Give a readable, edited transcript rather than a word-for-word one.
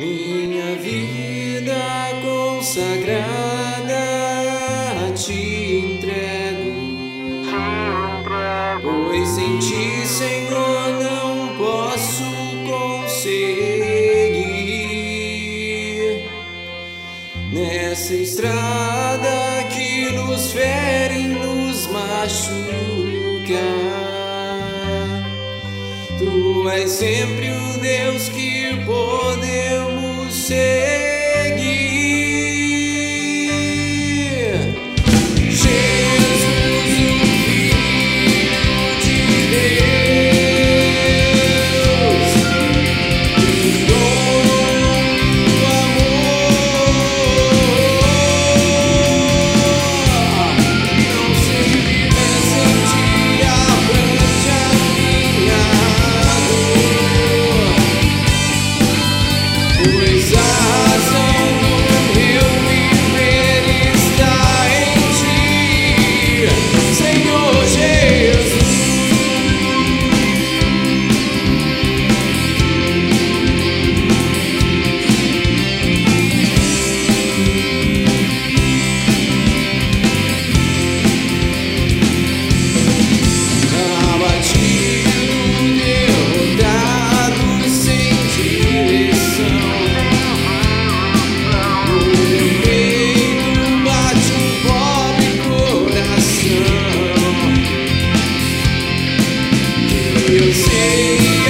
Minha vida consagrada te entrego, pois sem ti, Senhor, não posso conseguir. Nessa estrada que nos fere e nos machuca, Tu és sempre o Deus que podemos seguir. Jesus, o Filho de Deus, o dom do amor, não sei viver sem ti, abrange a minha dor, pois a razão do meu viver está em ti, Senhor Jesus. Abatido, derrotado, sem direção, no meu peito bate um pobre coração. Eu sei